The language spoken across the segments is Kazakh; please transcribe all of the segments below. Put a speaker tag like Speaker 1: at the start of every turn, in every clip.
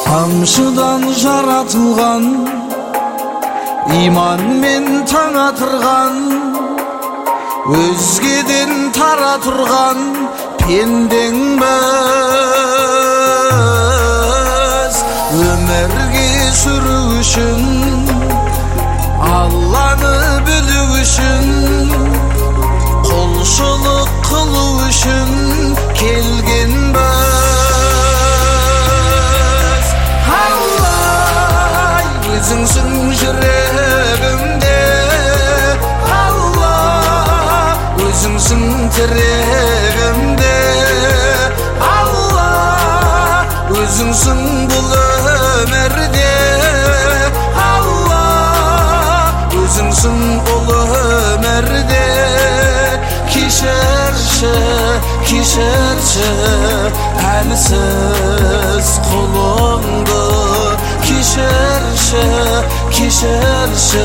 Speaker 1: Тамшыдан жаратылған, иманмен таң атырған, өзгеден тара тұрған пендеңбіз. Өмірге сүру үшін, Алланы білу үшін, құлшылық қылу үшін келгенбіз. Алла, өзіңсің жүрегімде, Алла, өзіңсің тірегімде, Алла, өзіңсің бұл өмірде, Алла, өзіңсің ол өмірде. Кешірші, кешірші әлсіз құлыңды, кешірші, кешірші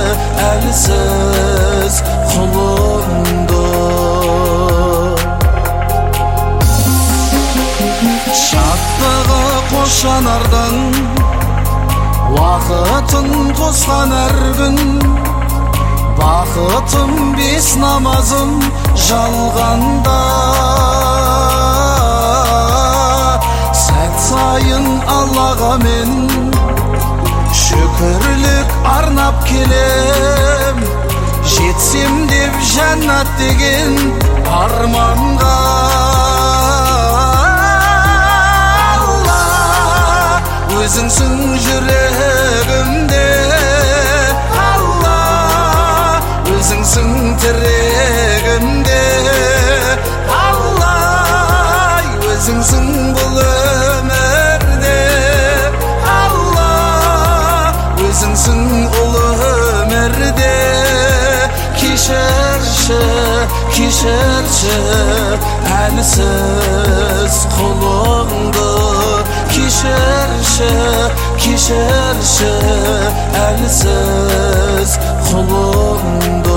Speaker 1: әлсіз құлыңды. Шаттығы қошанардың, уақытын қосқан әр күн, бақытым бес намазым жалғанда. Сәт сайын Аллаға мен шүкірлік арнап келем, жетсем деп жәннат деген арманға. Алла, өзіңсің жүрегімде, өзіңсің тірегімде, Алла, өзіңсің бұл өмірде, Алла, өзіңсің ол өмірде. Кешірші, кешірші әлсіз құлыңды, кешірші, кешірші әлсіз құлыңды.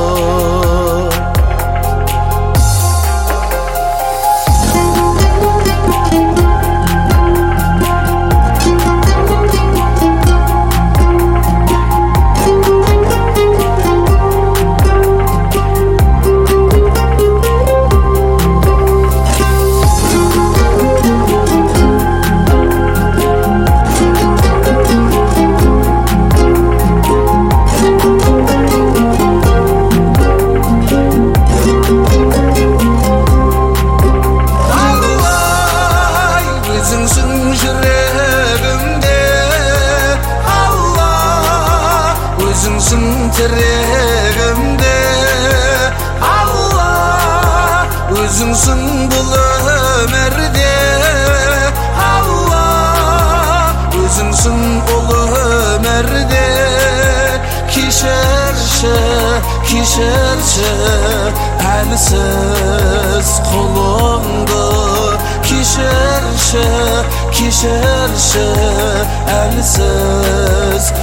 Speaker 1: Өзіңсің тірегімде, Алла, өзіңсің бұл өмірде, Алла, өзіңсің ол өмірде. Кешірші, кешірші әлсіз құлыңды, кешірші, кешірші әлсіз